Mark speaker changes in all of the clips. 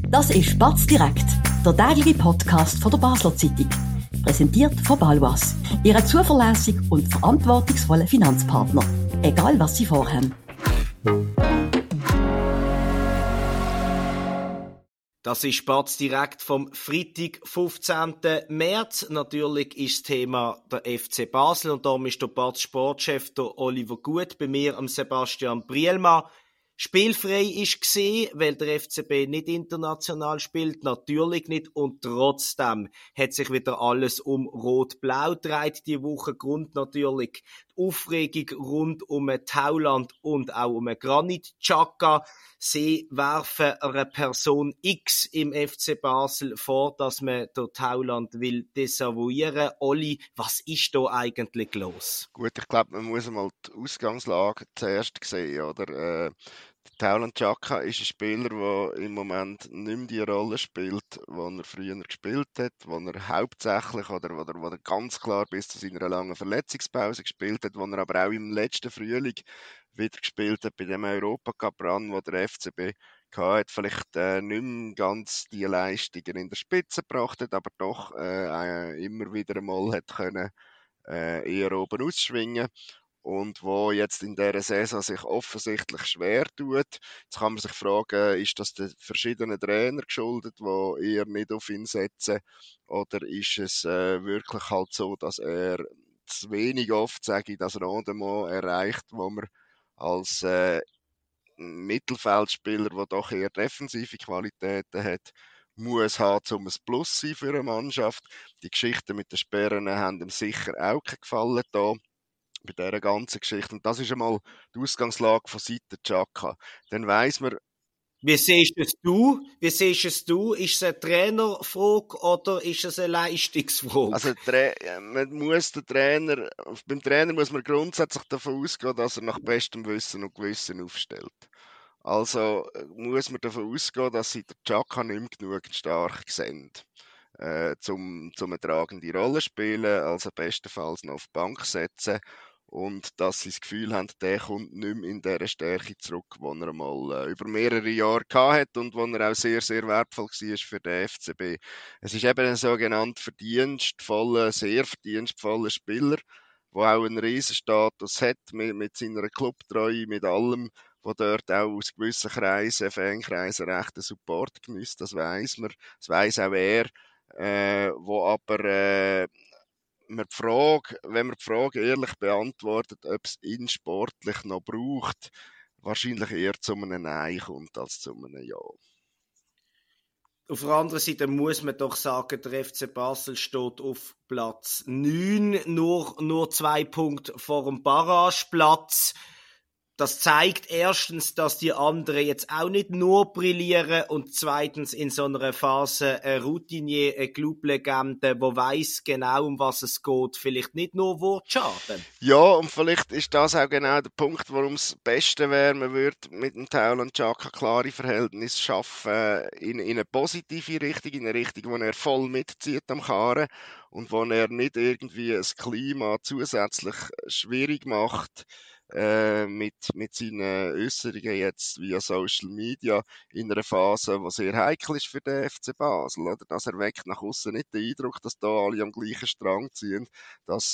Speaker 1: Das ist Batz direkt, der tägliche Podcast von der Basler Zeitung. Präsentiert von Balwas, Ihrem zuverlässigen und verantwortungsvollen Finanzpartner. Egal, was Sie vorhaben.
Speaker 2: Das ist Batz direkt vom Freitag, 15. März. Natürlich ist das Thema der FC Basel und darum ist der Batz Sportchef, der Oliver Gut, bei mir, am Sebastian Brielmann. Spielfrei ist gesehen, weil der FCB nicht international spielt, natürlich nicht, und trotzdem hat sich wieder alles um Rot-Blau gedreht die Woche. Grund natürlich die Aufregung rund um Tauland und auch um Granit Xhaka. Sie werfen einer Person X im FC Basel vor, dass man der Tauland will desavouieren. Oli, was ist da eigentlich los?
Speaker 3: Gut, ich glaube, man muss einmal die Ausgangslage zuerst sehen, oder? Taulant Xhaka ist ein Spieler, der im Moment nicht mehr die Rolle spielt, die er früher gespielt hat, wo er hauptsächlich oder wo er ganz klar bis zu seiner langen Verletzungspause gespielt hat, wo er aber auch im letzten Frühling wieder gespielt hat bei dem Europacup-Run, wo der FCB hat, vielleicht nicht mehr ganz die Leistungen in der Spitze gebracht hat, aber doch immer wieder einmal hat können eher oben ausschwingen und wo jetzt in dieser Saison sich offensichtlich schwer tut. Jetzt kann man sich fragen, ist das den verschiedenen Trainern geschuldet, die eher nicht auf ihn setzen, oder ist es wirklich halt so, dass er zu wenig oft, sage ich, das Rendement erreicht, wo man als Mittelfeldspieler, der doch eher defensive Qualitäten hat, muss haben, um ein Plus zu sein für eine Mannschaft. Die Geschichten mit den Sperren haben ihm sicher auch keinen Gefallen da bei dieser ganzen Geschichte. Und das ist einmal die Ausgangslage von Seiten Xhaka. Dann weiss man.
Speaker 2: Wie siehst es du? Ist es eine Trainerfrage oder ist es eine Leistungsfrage?
Speaker 3: Also beim Trainer muss man grundsätzlich davon ausgehen, dass er nach bestem Wissen und Gewissen aufstellt. Also muss man davon ausgehen, dass sie der Xhaka nicht mehr genug stark sind, zum eine tragende Rolle spielen, also bestenfalls noch auf die Bank setzen, und dass sie das Gefühl haben, der kommt nicht mehr in dieser Stärke zurück, die er mal über mehrere Jahre hat und wo er auch sehr, sehr wertvoll war für den FCB. Es ist eben ein sogenannter sehr verdienstvoller Spieler, der auch einen riesen Status hat mit seiner Clubtreue, mit allem, wo dort auch aus gewissen Kreisen, Fankreisen, rechten Support genießt. Das weiss man. Das weiss auch er. Wo aber wenn man die Frage ehrlich beantwortet, ob es ihn sportlich noch braucht, wahrscheinlich eher zu einem Nein kommt als zu einem Ja.
Speaker 2: Auf der anderen Seite muss man doch sagen, der FC Basel steht auf Platz 9, nur 2 Punkte vor dem Barrageplatz. Das zeigt erstens, dass die anderen jetzt auch nicht nur brillieren, und zweitens in so einer Phase ein Routinier, eine Clublegende, der weiss genau, um was es geht, vielleicht nicht nur Wortschaden.
Speaker 3: Ja, und vielleicht ist das auch genau der Punkt, warum es das Beste wäre, man würde mit dem Taulant Xhaka klare Verhältnisse schaffen in eine positive Richtung, in eine Richtung, wo er voll mitzieht am Karren und wo er nicht irgendwie ein Klima zusätzlich schwierig macht, mit seinen Äußerungen jetzt via Social Media in einer Phase, die sehr heikel ist für den FC Basel. Oder? Das erweckt nach außen nicht den Eindruck, dass da alle am gleichen Strang ziehen. Und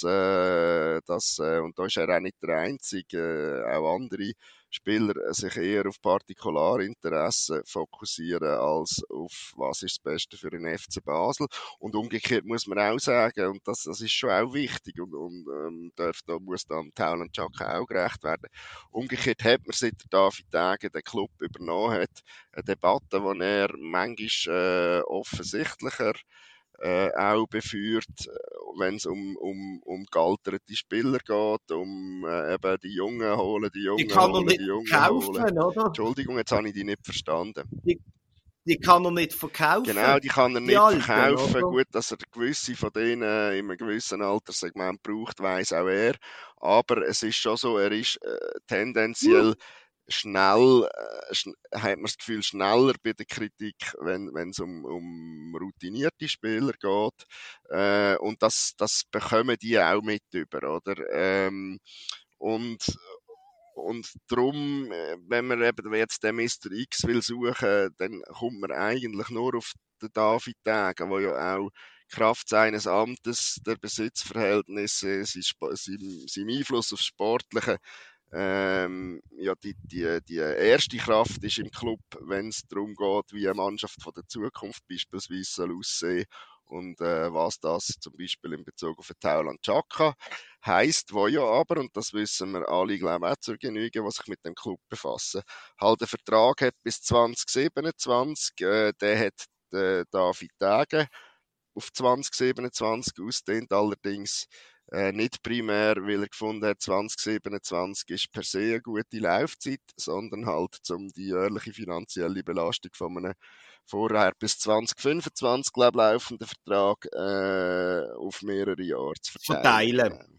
Speaker 3: da ist er auch nicht der Einzige. Auch andere Spieler sich eher auf Partikularinteressen fokussieren als auf was ist das Beste für den FC Basel. Und umgekehrt muss man auch sagen, und das ist schon auch wichtig und muss da am Taulant Xhaka auch gerecht werden. Umgekehrt hat man seit David Degen den Club übernommen hat, eine Debatte, die er manchmal offensichtlicher auch beführt, wenn es um gealterte Spieler geht, eben die Jungen holen,
Speaker 2: die kann man nicht kaufen, oder?
Speaker 3: Entschuldigung, jetzt habe ich dich nicht verstanden.
Speaker 2: Die kann er nicht verkaufen.
Speaker 3: Genau, die kann er nicht verkaufen. Oder? Gut, dass er gewisse von denen in einem gewissen Alterssegment braucht, weiss auch er. Aber es ist schon so, er ist tendenziell schnell, hat man das Gefühl, schneller bei der Kritik, wenn es um routinierte Spieler geht. Und das bekommen die auch mit über, oder? Und Und darum, wenn man eben jetzt den Mr. X will suchen, dann kommt man eigentlich nur auf den David Degen, der ja auch Kraft seines Amtes, der Besitzverhältnisse, sein Einfluss aufs Sportliche, ja, die erste Kraft ist im Club, wenn es darum geht, wie eine Mannschaft von der Zukunft beispielsweise soll aussehen und was das zum Beispiel in Bezug auf den Tauland Chaka heisst, wo ja aber, und das wissen wir alle, glaube ich, auch zur Genüge, die sich mit dem Club befassen, halt einen Vertrag hat bis 2027, der hat David Degen auf 2027 ausdehnt, allerdings nicht primär, weil er gefunden hat, 2027 ist per se eine gute Laufzeit, sondern halt um die jährliche finanzielle Belastung von einem vorher bis 2025 laufenden Vertrag auf mehrere Jahre zu verteilen.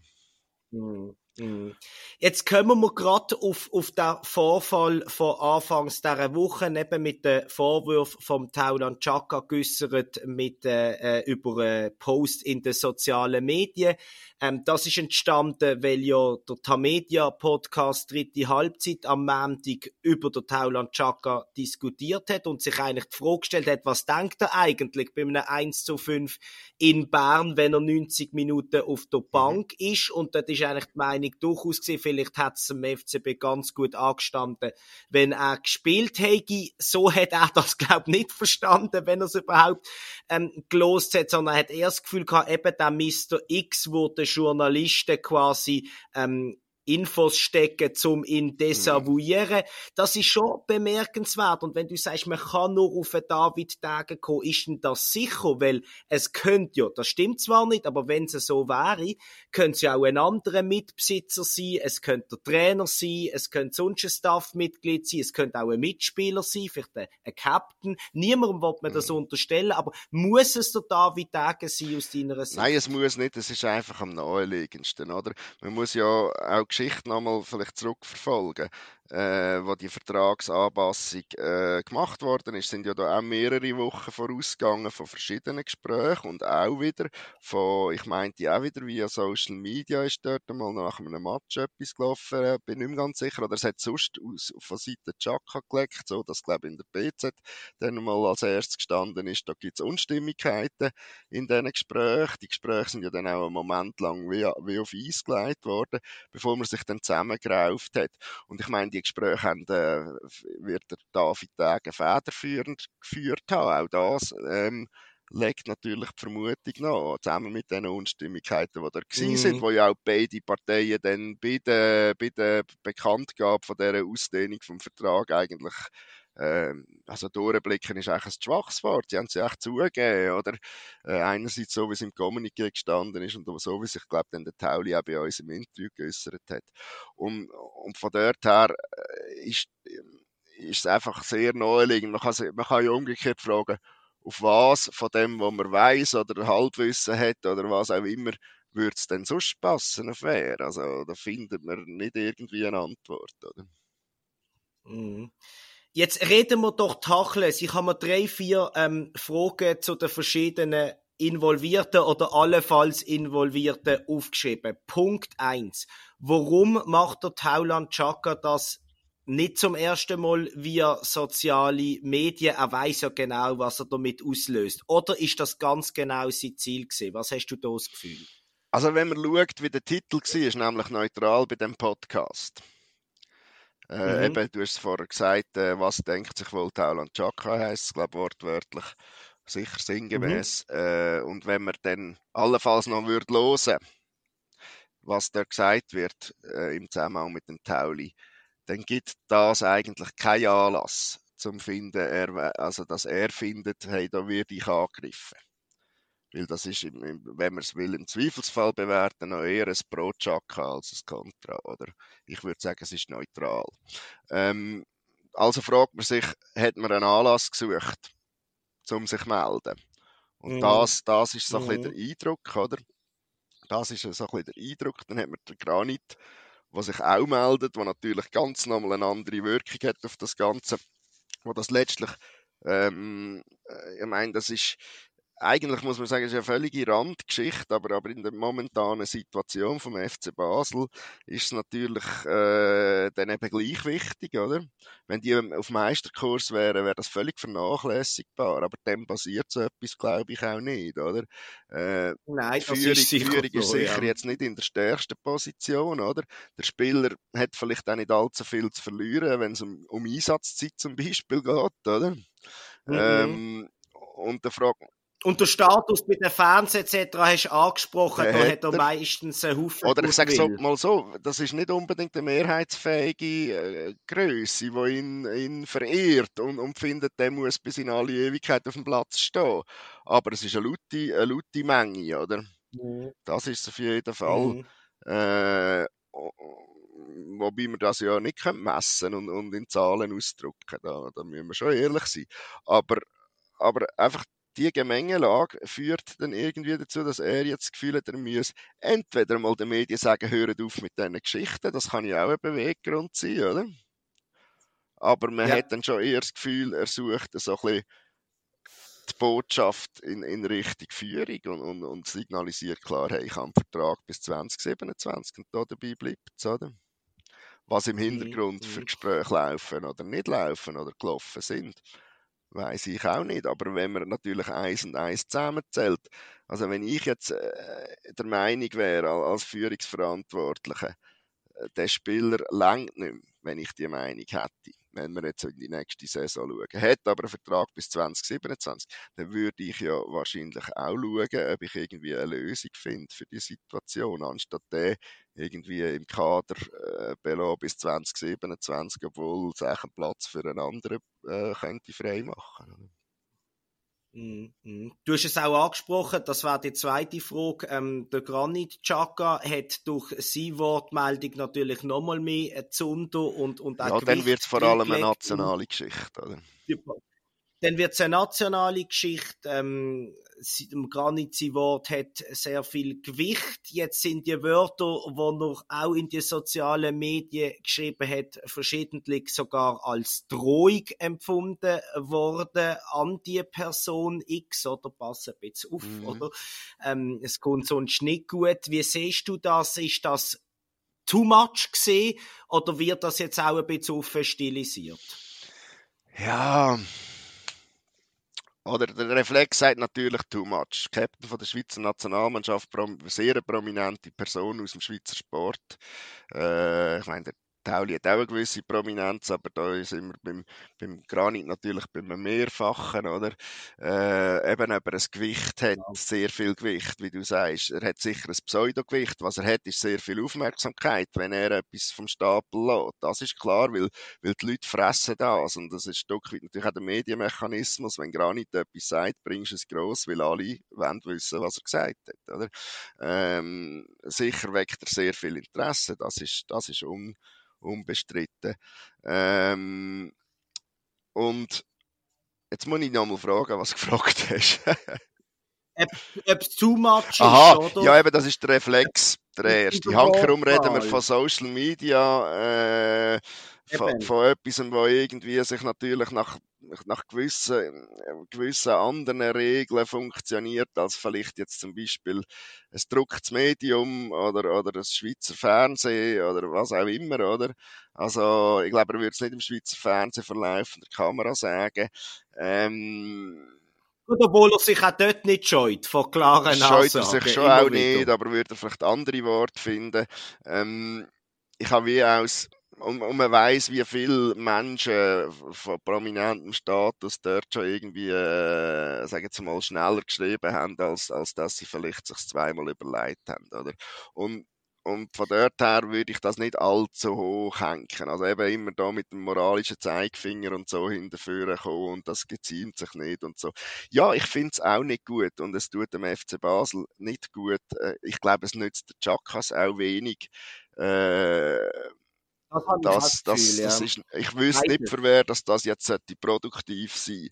Speaker 2: Jetzt kommen wir gerade auf den Vorfall von Anfangs dieser Woche, eben mit den Vorwürfen vom Tauland Chaka geäussert über einen Post in den sozialen Medien. Das ist entstanden, weil ja der Tamedia-Podcast «Dritte Halbzeit» am Montag über den Tauland Chaka diskutiert hat und sich eigentlich die Frage gestellt hat, was denkt er eigentlich bei einem 1:5 in Bern, wenn er 90 Minuten auf der Bank ist? Und dort ist eigentlich die Meinung durchaus gewesen, vielleicht hat es dem FCB ganz gut angestanden, wenn er gespielt hätte. So hat er das, glaube ich, nicht verstanden, wenn er es überhaupt gelost hat, sondern er hat eher das Gefühl gehabt, eben der Mr. X, wo der Journalisten quasi Infos stecken, um ihn desavouieren. Das ist schon bemerkenswert. Und wenn du sagst, man kann nur auf einen David Degen kommen, ist denn das sicher? Weil es könnte ja, das stimmt zwar nicht, aber wenn es so wäre, könnte es ja auch ein anderer Mitbesitzer sein, es könnte der Trainer sein, es könnte sonst ein Staffmitglied sein, es könnte auch ein Mitspieler sein, vielleicht ein Captain. Niemandem will man das unterstellen, aber muss es der David Degen sein aus deiner Sicht?
Speaker 3: Nein, es muss nicht, es ist einfach am naheliegendsten, oder? Man muss ja auch Geschichte nochmal vielleicht zurückverfolgen. Wo die Vertragsanpassung gemacht worden ist, sind ja da auch mehrere Wochen vorausgegangen von verschiedenen Gesprächen und auch wieder von, ich meinte auch wieder via Social Media ist dort mal nach einem Match etwas gelaufen, bin nicht mehr ganz sicher, oder es hat sonst von Seiten Chaka geleckt, so dass, glaube ich, in der BZ dann mal als erstes gestanden ist, da gibt es Unstimmigkeiten in diesen Gesprächen. Die Gespräche sind ja dann auch einen Moment lang wie auf Eis gelegt worden, bevor man sich dann zusammengerauft hat. Und ich meine, die Gespräche wird der David Degen federführend geführt haben. Auch das legt natürlich die Vermutung nach, zusammen mit den Unstimmigkeiten, die da waren, wo ja auch beide Parteien dann bei der Bekanntgabe von dieser Ausdehnung vom Vertrag eigentlich also durchblicken ist eigentlich ein schwaches Wort. Sie haben es ja echt zugegeben, oder? Einerseits so, wie es im Kommuniqué gestanden ist und so, wie sich, glaube ich, der Tauli auch bei uns im Interview geäussert hat. Und von dort her ist es einfach sehr naheliegend. Man kann ja umgekehrt fragen, auf was von dem, was man weiss oder Halbwissen hat oder was auch immer, würde es denn sonst passen auf wer? Also da findet man nicht irgendwie eine Antwort, oder?
Speaker 2: Jetzt reden wir doch Tacheles. Ich habe mir 3-4 Fragen zu den verschiedenen Involvierten oder allenfalls Involvierten aufgeschrieben. Punkt 1. Warum macht der Tauland Chaka das nicht zum ersten Mal via soziale Medien? Er weiss ja genau, was er damit auslöst. Oder ist das ganz genau sein Ziel gewesen? Was hast du da das Gefühl?
Speaker 3: Also wenn man schaut, wie der Titel war, nämlich neutral bei dem Podcast. Eben, du hast es vorher gesagt, was denkt sich wohl Tauland Chaka, heisst es, glaube wortwörtlich, sicher sinngemäß. Und wenn man dann allenfalls noch hören würde, was da gesagt wird im Zusammenhang mit dem Tauli, dann gibt das eigentlich keinen Anlass zum Finden, dass er findet, hey, da werde ich angegriffen. Weil das ist, wenn man es will, im Zweifelsfall bewerten, noch eher ein Pro-Chaka als ein Contra, oder? Ich würde sagen, es ist neutral. Also fragt man sich, hat man einen Anlass gesucht, um sich zu melden? Und das ist so ein bisschen der Eindruck, oder? Das ist so ein bisschen der Eindruck. Dann hat man den Granit, der sich auch meldet, der natürlich ganz nochmal eine andere Wirkung hat auf das Ganze. Wo das letztlich, ich meine, das ist eigentlich muss man sagen, es ist eine völlige Randgeschichte, aber in der momentanen Situation vom FC Basel ist es natürlich dann eben gleich wichtig, oder? Wenn die auf Meisterkurs wären, wäre das völlig vernachlässigbar, aber dem basiert so etwas, glaube ich, auch nicht, oder?
Speaker 2: Nein,
Speaker 3: Die
Speaker 2: das
Speaker 3: Führung,
Speaker 2: ist sicher
Speaker 3: Führung ist
Speaker 2: so,
Speaker 3: sicher
Speaker 2: ja.
Speaker 3: jetzt nicht in der stärksten Position, oder? Der Spieler hat vielleicht auch nicht allzu viel zu verlieren, wenn es um Einsatzzeit zum Beispiel geht, oder?
Speaker 2: Mhm.
Speaker 3: Und der fragt
Speaker 2: Und der Status bei den Fans etc. hast du angesprochen, da
Speaker 3: den hat
Speaker 2: hat er
Speaker 3: er.
Speaker 2: meistens einen Haufen
Speaker 3: Oder ich sage es
Speaker 2: Goodwill.
Speaker 3: mal so, das ist nicht unbedingt eine mehrheitsfähige Größe, die ihn verehrt und findet, der muss bis in alle Ewigkeit auf dem Platz stehen. Aber es ist eine laute Menge, oder?
Speaker 2: Mhm.
Speaker 3: Das ist es auf jeden Fall.
Speaker 2: Mhm.
Speaker 3: Äh, wobei wir das ja nicht messen und in Zahlen ausdrücken. Da müssen wir schon ehrlich sein. Aber, aber einfach die Gemengelage führt dann irgendwie dazu, dass er jetzt das Gefühl hat, er muss entweder mal den Medien sagen, hört auf mit diesen Geschichten, das kann ja auch ein Beweggrund sein, oder? Aber man
Speaker 2: Ja.
Speaker 3: hat dann schon eher das Gefühl, er sucht so ein bisschen die Botschaft in Richtung Führung und signalisiert klar, hey, ich habe einen Vertrag bis 2027 und da dabei bleibt es, oder? Was im
Speaker 2: Mhm.
Speaker 3: Hintergrund für
Speaker 2: Mhm.
Speaker 3: Gespräche laufen oder nicht laufen oder gelaufen sind, weiß ich auch nicht. Aber wenn man natürlich eins und eins zusammenzählt, also wenn ich jetzt der Meinung wäre als Führungsverantwortlicher, der Spieler langt nicht mehr, wenn ich die Meinung hätte, wenn wir jetzt in die nächste Saison schauen. Hat aber einen Vertrag bis 2027, dann würde ich ja wahrscheinlich auch schauen, ob ich irgendwie eine Lösung finde für die Situation, anstatt der irgendwie im Kader belassen bis 2027, obwohl es einen Platz für einen anderen könnte frei machen.
Speaker 2: Mhm. Mhm. Du hast es auch angesprochen, das war die zweite Frage. Der Granit Xhaka hat durch seine Wortmeldung natürlich nochmal mehr Zunder und auch
Speaker 3: Ja, dann wird es
Speaker 2: Gewicht
Speaker 3: vor allem eine
Speaker 2: reingelegt.
Speaker 3: nationale Geschichte. Oder?
Speaker 2: Dann wird es eine nationale Geschichte. Im Granit sein Wort hat sehr viel Gewicht. Jetzt sind die Wörter, die er auch in die sozialen Medien geschrieben hat, verschiedentlich sogar als Drohung empfunden worden an die Person X, oder? Pass ein bisschen auf,
Speaker 3: Mhm.
Speaker 2: oder? Es kommt sonst nicht gut. Wie siehst du das? Ist das too much gesehen oder wird das jetzt auch ein bisschen aufstilisiert?
Speaker 3: Ja, oder der Reflex sagt natürlich too much. Captain von der Schweizer Nationalmannschaft, sehr eine prominente Person aus dem Schweizer Sport. Ich meine, der Tauli hat auch eine gewisse Prominenz, aber da sind wir beim Granit natürlich beim Mehrfachen, oder? Eben, ob er ein Gewicht hat, sehr viel Gewicht, wie du sagst. Er hat sicher ein Pseudogewicht. Was er hat, ist sehr viel Aufmerksamkeit, wenn er etwas vom Stapel lässt. Das ist klar, weil die Leute fressen das. Und das ist ein Stück weit natürlich auch der Medienmechanismus. Wenn Granit etwas sagt, bringst du es gross, weil alle wollen wissen, was er gesagt hat, oder? Sicher weckt er sehr viel Interesse, das ist unbestritten. Und jetzt muss ich noch mal fragen, was du gefragt hast.
Speaker 2: Ob es too much ist,
Speaker 3: Aha, ja
Speaker 2: oder?
Speaker 3: eben, das ist der Reflex, der
Speaker 2: In
Speaker 3: erste.
Speaker 2: der
Speaker 3: Hankerum reden wir
Speaker 2: Wortwahl.
Speaker 3: von Social Media,
Speaker 2: Eben.
Speaker 3: von etwas, wo irgendwie sich natürlich nach gewissen anderen Regeln funktioniert, als vielleicht jetzt zum Beispiel ein gedrucktes Medium oder das Schweizer Fernsehen oder was auch immer, oder? Also, ich glaube, er würde es nicht im Schweizer Fernsehen vor laufender Kamera sagen. Ähm,
Speaker 2: Gut, obwohl er sich auch dort nicht scheut, von klaren
Speaker 3: Scheut er sich
Speaker 2: Aussagen,
Speaker 3: schon auch
Speaker 2: immer wieder.
Speaker 3: nicht, aber würde er vielleicht andere Worte finden. Ich habe wie aus, und man weiss, wie viele Menschen von prominentem Status dort schon irgendwie, sagen jetzt mal, schneller geschrieben haben, als dass sie vielleicht sich zweimal überlegt haben, oder? Und, und von dort her würde ich das nicht allzu hoch hängen. Also eben immer da mit dem moralischen Zeigefinger und so hinterführen kommen und das geziemt sich nicht und so. Ja, ich finde es auch nicht gut und es tut dem FC Basel nicht gut. Ich glaube, es nützt der Chakas auch wenig. Äh,
Speaker 2: Das habe ich auch das Gefühl,
Speaker 3: das
Speaker 2: ja.
Speaker 3: ist, ich wüsste nicht,
Speaker 2: Beides.
Speaker 3: für wer das jetzt sollte produktiv sein.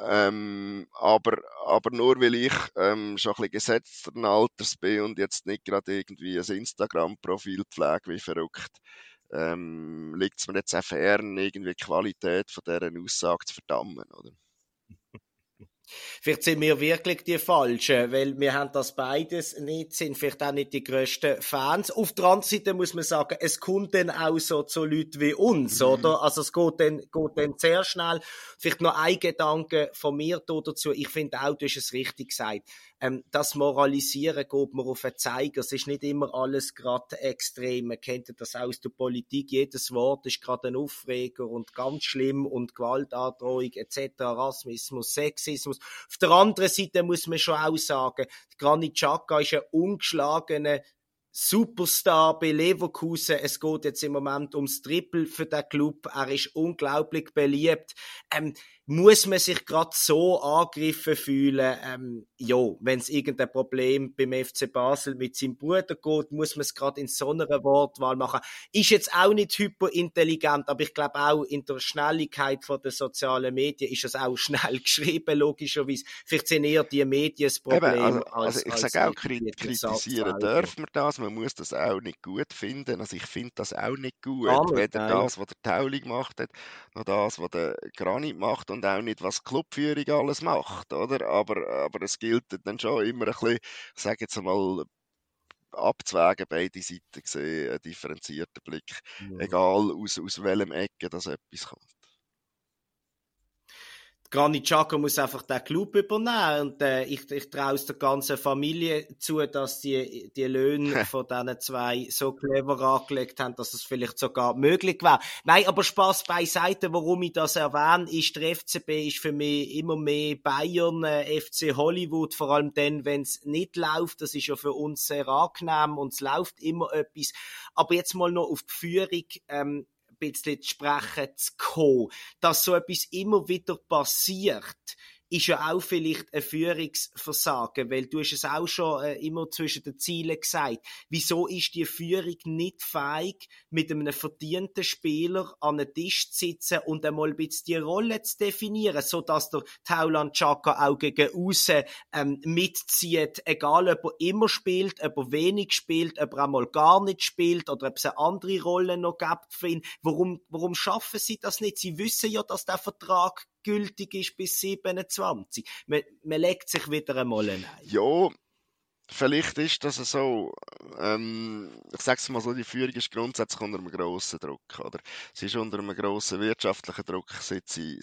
Speaker 3: Aber nur weil ich schon ein bisschen gesetzteren Alters bin und jetzt nicht gerade irgendwie ein Instagram-Profil pflege wie verrückt, liegt es mir jetzt auch fern, irgendwie die Qualität von dieser Aussage zu verdammen, oder?
Speaker 2: Vielleicht sind wir wirklich die Falschen, weil wir haben das beides nicht, sind vielleicht auch nicht die grössten Fans. Auf der anderen Seite muss man sagen, es kommt dann auch so zu Leuten wie uns, oder? Also es geht dann sehr schnell. Vielleicht noch ein Gedanke von mir dazu. Ich finde auch, du hast es richtig gesagt. Das Moralisieren geht mir auf den Zeiger. Es ist nicht immer alles gerade extrem. Man kennt das auch aus der Politik. Jedes Wort ist gerade ein Aufreger und ganz schlimm und Gewaltandrohung etc., Rassismus, Sexismus. Auf der anderen Seite muss man schon auch sagen, Granit Xhaka ist ein ungeschlagener Superstar bei Leverkusen. Es geht jetzt im Moment ums Triple für den Club. Er ist unglaublich beliebt. Muss man sich gerade so angegriffen fühlen? Ja, wenn es irgendein Problem beim FC Basel mit seinem Bruder geht, muss man es gerade in so einer Wortwahl machen. Ist jetzt auch nicht hyperintelligent, aber ich glaube auch in der Schnelligkeit der sozialen Medien ist es auch schnell geschrieben, logischerweise. Vielleicht sind eher die Medien das Problem.
Speaker 3: Also ich sage auch, kritisieren darf man das, man muss das auch nicht gut finden. Also ich finde das auch nicht gut, weder das, was der Tauli gemacht hat, noch das, was der Granit macht und auch nicht, was die Clubführung alles macht, oder? Aber es gilt dann schon immer ein bisschen, ich sage jetzt einmal, abzuwägen, beide Seiten gesehen, einen differenzierten Blick, egal aus welchem Ecke das etwas kommt.
Speaker 2: Granit Xhaka muss einfach den Club übernehmen und ich traue es der ganzen Familie zu, dass die Löhne von diesen zwei so clever angelegt haben, dass es vielleicht sogar möglich wäre. Nein, aber Spaß beiseite, warum ich das erwähne, ist, der FCB ist für mich immer mehr Bayern, FC Hollywood, vor allem dann, wenn es nicht läuft. Das ist ja für uns sehr angenehm und es läuft immer etwas. Aber jetzt mal noch auf die Führung ein bisschen zu sprechen zu kommen. Dass so etwas immer wieder passiert, ist ja auch vielleicht ein Führungsversagen, weil du hast es auch schon immer zwischen den Zielen gesagt. Wieso ist die Führung nicht fähig, mit einem verdienten Spieler an einem Tisch zu sitzen und einmal ein bisschen die Rolle zu definieren, sodass der Taulant Xhaka auch gegen aussen mitzieht, egal ob er immer spielt, ob er wenig spielt, ob er einmal gar nicht spielt oder ob es eine andere Rolle noch gibt für ihn. Warum schaffen sie das nicht? Sie wissen ja, dass der Vertrag gültig ist bis 27. Man legt sich wieder einmal ein.
Speaker 3: Ja, vielleicht ist das so. Ich sage es mal so, die Führung ist grundsätzlich unter einem grossen Druck. Oder? Sie ist unter einem grossen wirtschaftlichen Druck, seit sie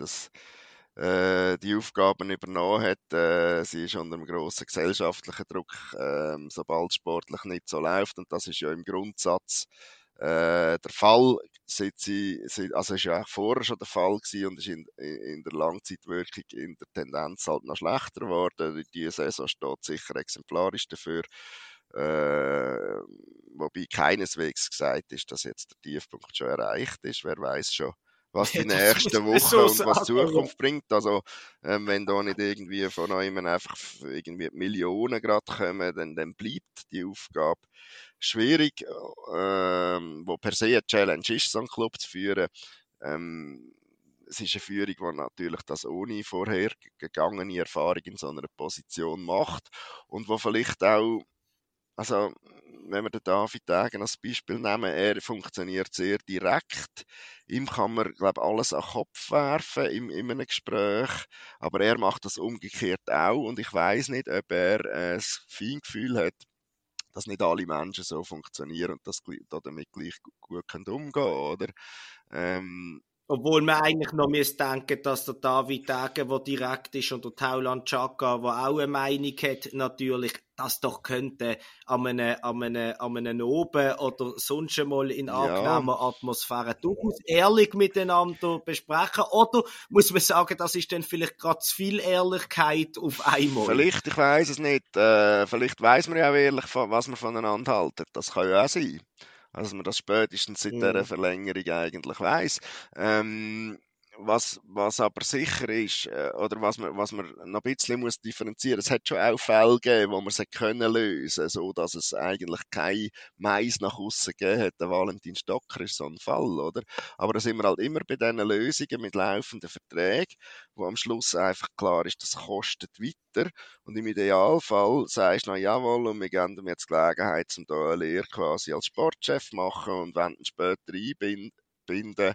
Speaker 3: die Aufgaben übernommen hat. Sie ist unter einem grossen gesellschaftlichen Druck, sobald es sportlich nicht so läuft. Und das ist ja im Grundsatz der Fall, also ist ja auch vorher schon der Fall gewesen und ist in der Langzeitwirkung in der Tendenz halt noch schlechter geworden. Diese Saison steht sicher exemplarisch dafür, wobei keineswegs gesagt ist, dass jetzt der Tiefpunkt schon erreicht ist. Wer weiß schon, was die nächsten Wochen und was die Zukunft bringt. Also, wenn da nicht irgendwie von neuem einfach irgendwie Millionen gerade kommen, dann bleibt die Aufgabe schwierig, wo per se eine Challenge ist, so einen Club zu führen. Es ist eine Führung, die natürlich das ohne vorhergegangene Erfahrung in so einer Position macht und wo vielleicht auch, also wenn wir den David Degen als Beispiel nehmen, er funktioniert sehr direkt. Ihm kann man, glaube ich, alles an den Kopf werfen in einem Gespräch, aber er macht das umgekehrt auch und ich weiß nicht, ob er ein Feingefühl hat, dass nicht alle Menschen so funktionieren und dass damit gleich gut umgehen können, oder?
Speaker 2: Obwohl man eigentlich noch denken, dass der David Degen, der direkt ist, und der Taulant Xhaka, der auch eine Meinung hat, natürlich, das doch könnte an einem Oben oder sonst einmal in angenehmer Atmosphäre durchaus ehrlich miteinander besprechen. Oder muss man sagen, das ist dann vielleicht gerade zu viel Ehrlichkeit auf einmal?
Speaker 3: Vielleicht, ich weiss es nicht. Vielleicht weiss man ja auch ehrlich, was man voneinander halten. Das kann ja auch sein. Also man das spätestens seit dieser Verlängerung eigentlich weiss. Was aber sicher ist, oder was man noch ein bisschen muss differenzieren, es hat schon auch Fälle gegeben, wo man sie können lösen, so dass es eigentlich kein Mais nach aussen gegeben hat. Der Valentin Stocker ist so ein Fall, oder? Aber da sind wir halt immer bei diesen Lösungen mit laufenden Verträgen, wo am Schluss einfach klar ist, das kostet weiter. Und im Idealfall sagst du noch, jawohl, und wir geben ihm jetzt Gelegenheit, da eine Lehre quasi als Sportchef machen und wollen ihn später einbinden.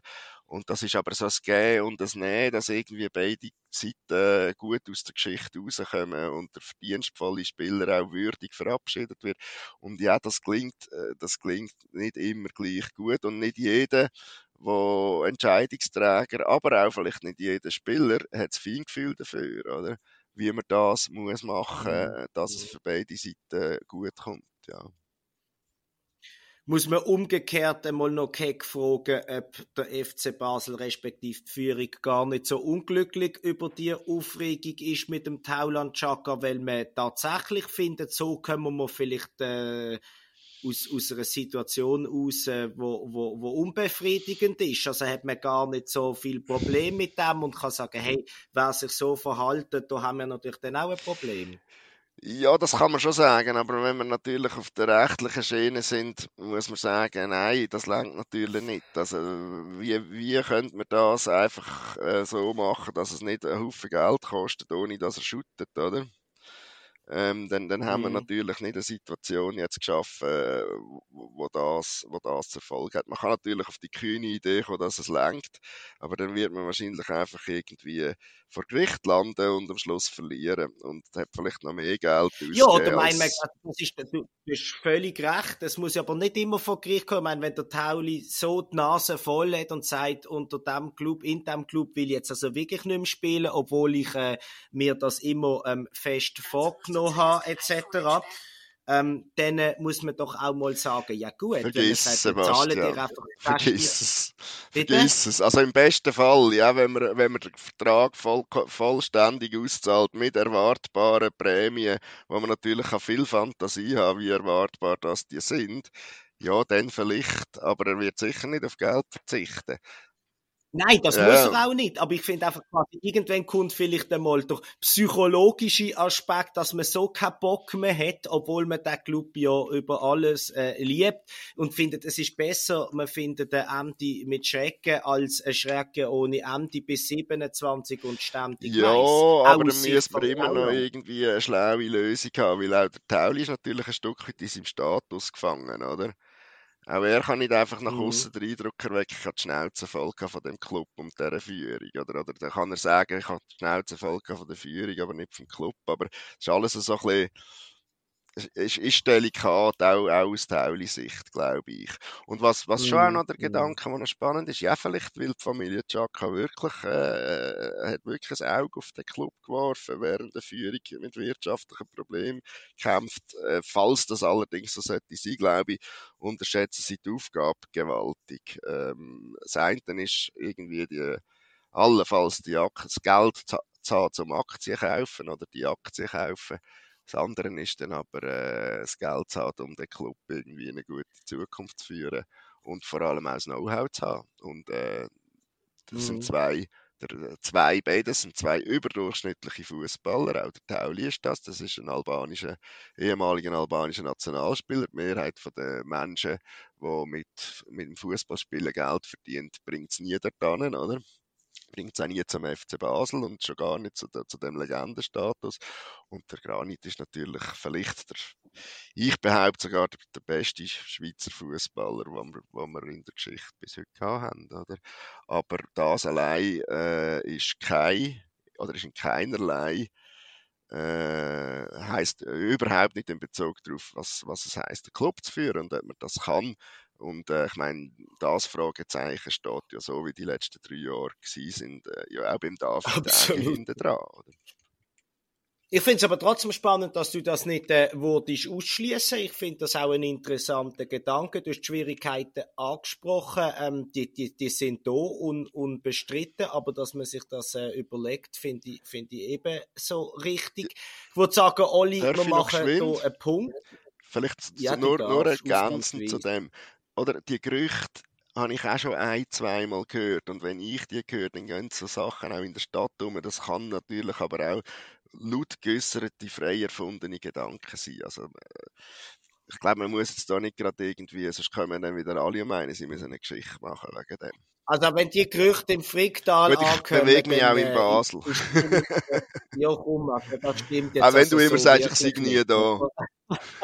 Speaker 3: Und das ist aber so ein Gehen und ein Nehmen, dass irgendwie beide Seiten gut aus der Geschichte rauskommen und der verdienstvolle Spieler auch würdig verabschiedet wird. Und ja, das klingt nicht immer gleich gut und nicht jeder, der Entscheidungsträger, aber auch vielleicht nicht jeder Spieler, hat das Feingefühl dafür, oder? Wie man das muss machen, dass es für beide Seiten gut kommt, ja.
Speaker 2: Muss man umgekehrt einmal noch keck fragen, ob der FC Basel respektive die Führung gar nicht so unglücklich über die Aufregung ist mit dem Tauland Xhaka, weil man tatsächlich findet, so können wir vielleicht aus einer Situation aus, wo unbefriedigend ist. Also hat man gar nicht so viel Problem mit dem und kann sagen, hey, wer sich so verhalten, da haben wir natürlich dann auch ein Problem.
Speaker 3: Ja, das kann man schon sagen, aber wenn wir natürlich auf der rechtlichen Schiene sind, muss man sagen, nein, das reicht natürlich nicht. Also, wie könnte man das einfach so machen, dass es nicht einen Haufen Geld kostet, ohne dass er shootet, oder? Dann haben wir natürlich nicht eine Situation jetzt geschaffen, wo das zur Folge hat. Man kann natürlich auf die kühne Idee kommen, dass es lenkt, aber dann wird man wahrscheinlich einfach irgendwie vor Gericht landen und am Schluss verlieren und hat vielleicht noch mehr Geld ausgegeben.
Speaker 2: Ja, oder du hast völlig recht, es muss aber nicht immer vor Gericht kommen. Ich meine, wenn der Tauli so die Nase voll hat und sagt, in dem Club will ich jetzt also wirklich nicht mehr spielen, obwohl ich mir das immer fest vorgenommen habe, etc., dann muss man doch auch mal sagen, ja gut,
Speaker 3: vergiss
Speaker 2: wenn
Speaker 3: es,
Speaker 2: man sagt,
Speaker 3: Sebastian.
Speaker 2: dir einfach
Speaker 3: Vergiss es. Also im besten Fall, ja, wenn man den Vertrag vollständig auszahlt mit erwartbaren Prämien, wo man natürlich auch viel Fantasie haben, wie erwartbar das die sind, ja, dann vielleicht, aber er wird sicher nicht auf Geld verzichten.
Speaker 2: Nein, das muss er auch nicht. Aber ich finde einfach, irgendwann kommt vielleicht einmal der psychologische Aspekt, dass man so keinen Bock mehr hat, obwohl man den Club ja über alles liebt und findet, es ist besser, man findet den Ende mit Schrecken als ein Schrecken ohne Ende bis 27 und ständig
Speaker 3: ja,
Speaker 2: weiss.
Speaker 3: aber dann müssen wir immer noch irgendwie eine schlaue Lösung haben, weil auch der Tauli ist natürlich ein Stück weit in seinem Status gefangen, oder? Auch er kann nicht einfach nach außen den Eindruck erwecken, ich habe die Schnauze voll von dem Club und dieser Führung. Oder dann kann er sagen, ich habe die Schnauze voll von der Führung, aber nicht vom Club. Aber es ist alles so ein bisschen, ist delikat, auch aus Tauli-Sicht, glaube ich. Und was schon auch noch der Gedanke, der noch spannend ist, ja, vielleicht will die Familie Xhaka wirklich, hat wirklich ein Auge auf den Club geworfen, während der Führung mit wirtschaftlichen Problemen kämpft. Falls das allerdings so sollte sein, glaube ich, unterschätzen sie die Aufgabe gewaltig. Das eine ist irgendwie allenfalls das Geld zahlen zum Aktien kaufen oder die Aktien kaufen. Das andere ist dann aber das Geld zu haben, um den Club irgendwie in eine gute Zukunft zu führen und vor allem auch das Know-how zu haben. Und das sind beides sind zwei überdurchschnittliche Fußballer. Auch der Tauli ist das. Das ist ein ehemaliger albanischer Nationalspieler. Die Mehrheit der Menschen, die mit dem Fußballspielen Geld verdient, bringt es nie dorthin, oder? Bringt es auch nie zum FC Basel und schon gar nicht zu dem Legendenstatus. Und der Granit ist natürlich vielleicht ich behaupte sogar der beste Schweizer Fußballer, den wir in der Geschichte bis heute haben, oder? Aber das allein ist in keinerlei heisst überhaupt nicht in Bezug darauf, was es heisst, einen Club zu führen und ob man das kann. Und ich meine, das Fragezeichen steht ja so, wie die letzten 3 Jahre sind, ja auch beim David hinten dran. Oder?
Speaker 2: Ich finde es aber trotzdem spannend, dass du das nicht würdest ausschließen. Ich finde das auch ein interessanter Gedanke. Du hast die Schwierigkeiten angesprochen, die sind da und unbestritten, aber dass man sich das überlegt, finde ich eben so richtig. Ich würde sagen, Oli, wir machen hier einen Punkt.
Speaker 3: Vielleicht nur ergänzend zu dem. Oder die Gerüchte habe ich auch schon 1-2 Mal gehört. Und wenn ich die höre, dann gehen so Sachen auch in der Stadt um. Das kann natürlich aber auch laut geäusserte, frei erfundene Gedanken sein. Also, ich glaube, man muss jetzt da nicht gerade irgendwie, sonst kommen dann wieder alle und meinen, sie müssen eine Geschichte machen wegen dem.
Speaker 2: Also wenn die Gerüchte im Fricktal
Speaker 3: ankommen... Ich bewege mich auch in Basel.
Speaker 2: Ja, komm, das stimmt jetzt.
Speaker 3: Auch wenn du immer sagst, ich sei nie da.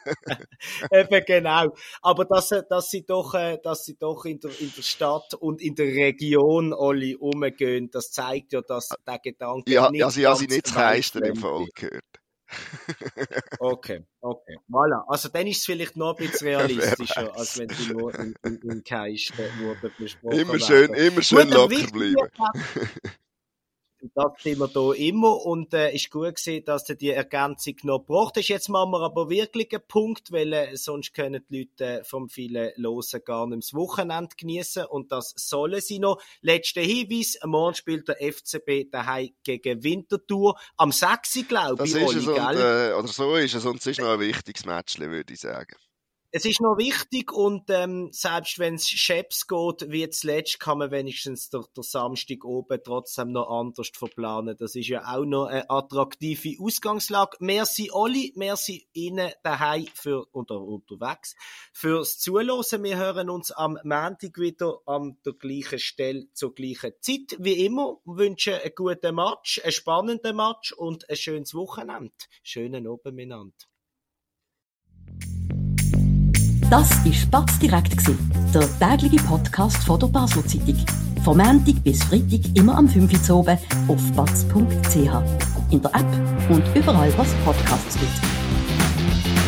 Speaker 2: Eben genau. Aber dass sie doch in der Stadt und in der Region alle rumgehen, das zeigt ja, dass der Gedanke
Speaker 3: Ja,
Speaker 2: nicht
Speaker 3: also ich habe sie
Speaker 2: ganz
Speaker 3: nicht zu Keister im
Speaker 2: weltfremd
Speaker 3: Fall gehört.
Speaker 2: Okay. Voilà. Also dann ist es vielleicht noch ein bisschen realistischer, als wenn die nur in Keisten wurden besprochen
Speaker 3: Immer schön locker bleiben.
Speaker 2: Das sind wir hier immer und ist gut gewesen, dass du die Ergänzung noch gebracht hast. Jetzt machen wir aber wirklich einen Punkt, weil sonst können die Leute vom vielen Losen gar nicht das Wochenende genießen und das sollen sie noch. Letzter Hinweis, morgen spielt der FCB daheim gegen Winterthur. Am 6. glaube ich,
Speaker 3: Das ist es oder so ist es und es ist noch ein wichtiges Match, würde ich sagen.
Speaker 2: Es ist noch wichtig und selbst wenn es Scheps geht, wie zuletzt, kann man wenigstens der Samstag oben trotzdem noch anders verplanen. Das ist ja auch noch eine attraktive Ausgangslage. Merci Oli, merci Ihnen daheim unterwegs fürs Zuhören. Wir hören uns am Montag wieder an der gleichen Stelle zur gleichen Zeit. Wie immer wünschen einen guten Match, einen spannenden Match und ein schönes Wochenende. Schönen Abend miteinander.
Speaker 1: Das war Batz direkt, der tägliche Podcast von der Basler Zeitung. Von Montag bis Freitag immer am 5 Uhr oben auf batz.ch. In der App und überall, was Podcasts gibt.